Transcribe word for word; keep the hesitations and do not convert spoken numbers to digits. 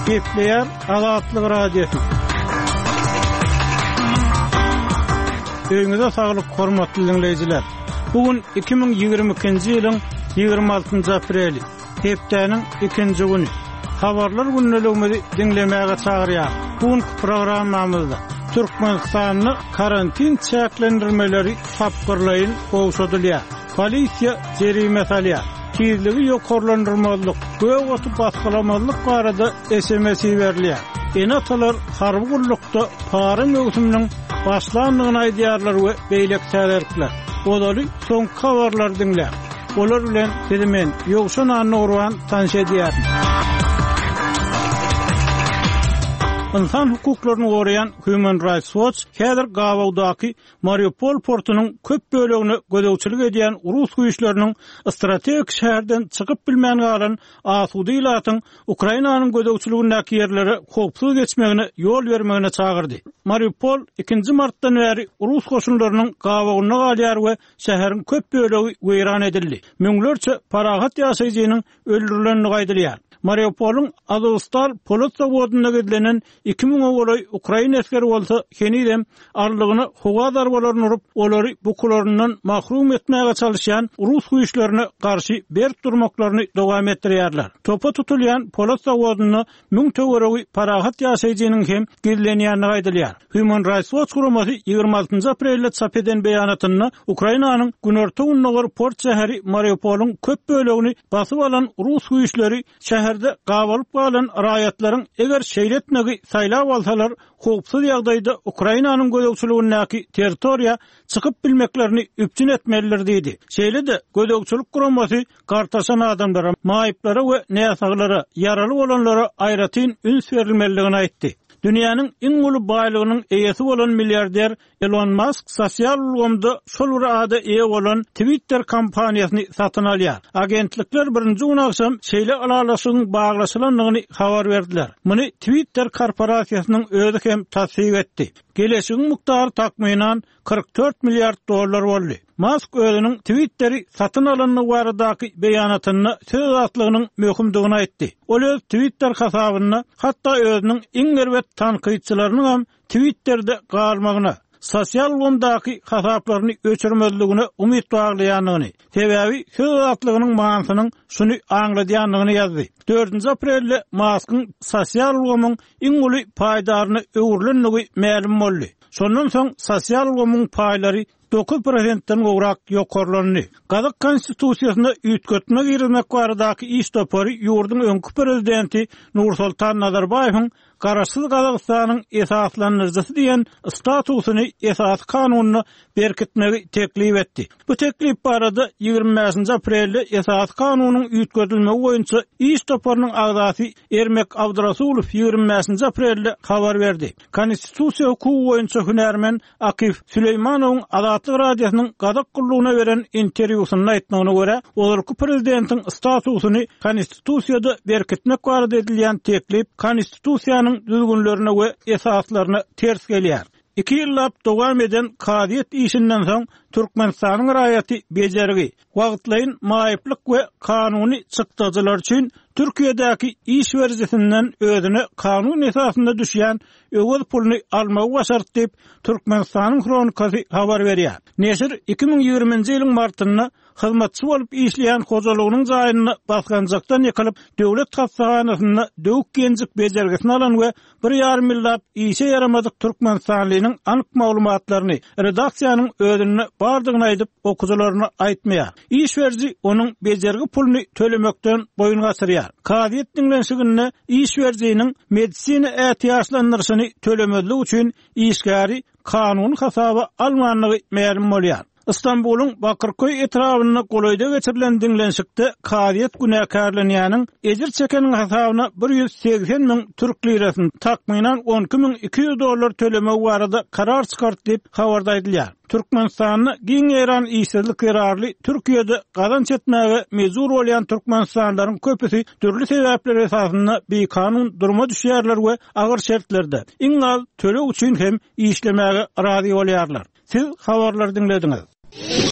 Kepleyer Azatlyk Radiosu. Öňüňizde saglyk, hormatly dinleýijiler. Bugün iki bin ýygrimi ikinji ýylyň ýygrimi altynjy apreli, hepdeniň ikinji güni. Habarlar günneligimizi dinlemäge çagyrýar. Bugün programmamyzda Türkmenistanyny karantin çäklendirmeleri tapgyrlaýyn gowşadylýar. Polisiýa jerime salýar. Tizligi ýokarlandyrmalyk, göw otup basgylamalyk barada S M S berilýär. Enatalar harby gullukda para mögsüminiň başlandygyny aýdýarlar we beýlek täderler. Olaly soňky habarlar dinlär. Olar bilen Sedemen ýogşan anny tanış edýär. İnsan hukuklaryny goraýan Human Rights Watch häzir Gawawdaky Mariupol portunyň köp bölegini gödäwçilik edýän Rus güýçleriniň strategik şäherden çykyp bilmän galan asudy ilatyň Ukrainanyň gödäwçiligindäki ýerlere howpsuz geçmegine ýol bermegine çagyrdy. Mariupol ikinji martdan bäri Rus goşunlarynyň gawawyna galýar we şäheriň köp bölegi weýran edildi. Müňlerçe parahat ýaşaýjynyň öldürilenini gaýdylýar. Mariupol'un Azovstal polis zavoduna gidilenen iki bin oğulay Ukrayna eskeri bolsa henidem arlygyny howa darbalaryny urup olary bukularyndan mahrum etmäge çalışan Rus güýçlerine garşy berip durmaklaryny dowam etdirýärler. Topa tutulýan polis zawoduny müň töweregi parahat ýaşaýjynyň hem gidilýäni gaýdylýar. Human Rights Watch guramasy ýygrimi altynjy aprelde çap eden beýanatyny Ukrainanyň günorta unnagor port şäheri Mariupol'un köp bölegini basyp alan Rus güýçleri şäherde gawalyp galan raýatlaryň eger şeýletmegi saýlap alsalar howpsuz ýagdaýda Ukrainanyň gödäwçiligindäki territoriýa çykyp bilmeklerini üpçün etmeliler diýdi. Şeýle-de gödäwçilik guramasy gartaşan adamlara, maýyplara we näsaglara, ýaraly bolanlara aýratyn üns berilmeligini aýtdy. Dünýäniň iň uly baýlygynyň eýesi bolan milliarder Elon Musk sosial ulgamda şol bir ada eýe bolan Twitter kompaniýasyny satyn alýar. Agentlikler birinji gün akşam şeýle alalaşygyň baglaşylandygyny habar berdiler. Muny Twitter korporasiýasynyň özü hem tasdiq etdi. Gelesiň mukdary takmynan kırk dört milliard dollar boldy. Musk özüniň Twitter'i satyn alanyny baradaky beýanatyny söz atlygynyň möhümdigini aýtdy. Ol öz Twitter hasabyny hatda özüniň iň gerwet tanqytçylarynyň hem Twitter'de galmagyna, sosial ulgamdaky hasaplaryny öçürmezligine umyt baglaýanyny, sebäbi söz atlygynyň manasynyň şuny aňladýanyny ýazdy. dördünji aprelde Musk'ın sosial ulgamyň iň uly paýdaryny öwürlenligi ma'lum boldy. Şondan soň sosial ulgamyň paýlary dokuz prosentden gowrak ýokarlandy. Gazak konstitusiýasyna üýtgetmek girmek baradaky iş topary ýurdun öňkü prezidenti Nursultan Nazarbaýewiň Garaşsyz Gazakstanyň esaslandyryjysy diýen statusyny esas kanunyna berkitmegi teklip etdi. Bu teklip barada ýygrimi beşinji aprelde esas kanunynyň üýtgedilmegi boýunça iş toparynyň agzasy Ermek Abdurasulow ýygrimi beşinji aprelde habar berdi. Konstitusiýa hukuky boýunça hünärmen Akif Süleýmanowyň Azatlyk Radiosynyň Gazak gullugyna beren interwýusyny aýtmagyna görä, olurky prezidentiň statusyny konstitusiýada berkitmek barada edilýän teklip konstitusiýanyň düzgünlerine we esaslaryna ters gelýär. iki ýyllap dowam eden kadiýet işinden soň Türkmenistanyň raýaty bejerigi, wagtlaýyn maýyplyk we kanuny çykdyjylar üçin Türkiýedäki iş berjisinden özüne kanun esasynda düşýän öwel puluny almagy başart diýip Türkmenistanyň kronikasy habar berýär. Neşir iki bin ýygrimiňji ýylyň martyny hyzmatçy bolup işleýän hojalygynyň jaýyny basganjakdan ýakalyp döwlet hassaganasyna döwük genjik bejergisini alan we bir ýarym ýyllap işe yaramadyk Türkmenistanlynyň anyk maglumatlaryny redaksiýanyň özüne bardygyny aýdyp okujalarına aýtmaýar. İş berji onuň bejergi puluny tölemekden boyun gasyrýar. Kadiýet dinlenşigine iş berjiniň medisina ähtiýaçlandyryşyny tölemedlik üçin işgäri kanun hasaba almanlygy ma'lum bolýar. İstanbul'un Bakırköy etrawyna golaýda geçirilen dinlenşikde kadiýet günäkärlenýäniň ejir çekeniň hasabyna bir ýüz seksen miň türk lirasyny takmynan on iki bin iki ýüz dollar tölemek barada karar çykartdy diýip habarda aýdylýar. Türkmenistanyny giň ýaran işsizlik kararly Türkiýede gazanç etmäge mejbur bolýan türkmenistanlaryň köpüsi türlü sebäpler esasynda bir kanun durma düşýärler we agyr şertlerde iň az töle üçin hem işlemäge razy bolýarlar. Siz habarlar dinlediňiz.